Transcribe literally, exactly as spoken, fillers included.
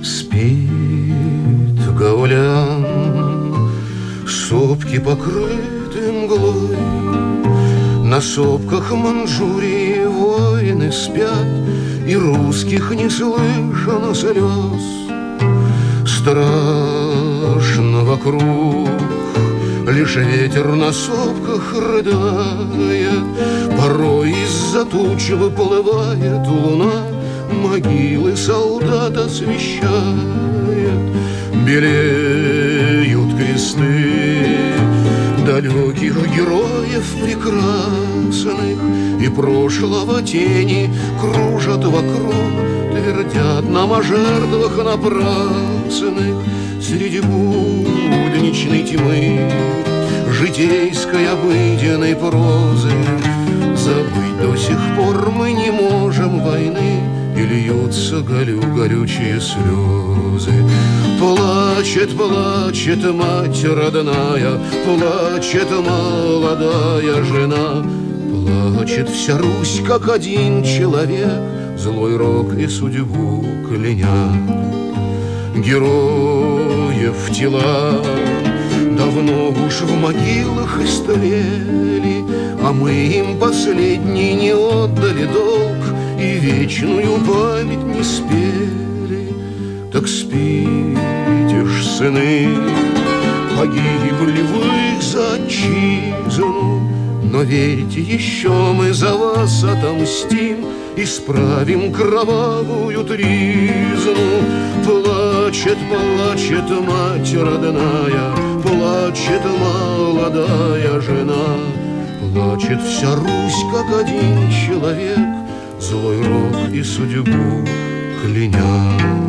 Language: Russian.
Спит гаулян, сопки покрыты мглой. На сопках Манчжурии воины спят, и русских не слышно слез. Страшно вокруг, лишь ветер на сопках рыдает. Порой из-за туч выплывает луна, могилы солдат освещает. Белеют кресты далеких героев прекрасных, и прошлого тени кружат вокруг, твердят нам о жертвах напрасных. Среди будничной тьмы житейской обыденной прозы забыть до сих пор мы не можем войны, и льются горю горючие слезы. Плачет, плачет мать родная, плачет молодая жена, плачет вся Русь, как один человек, злой рок и судьбу кляня. Героев тела давно уж в могилах истлели, а мы им последний не отдали долг и вечную память не спели. Так спите ж, сыны, погибли вы за отчизну, но верьте, еще мы за вас отомстим, исправим кровавую тризну. Плачет, плачет мать родная, плачет молодая жена, плачет вся Русь, как один человек, злой рок и судьбу кляня.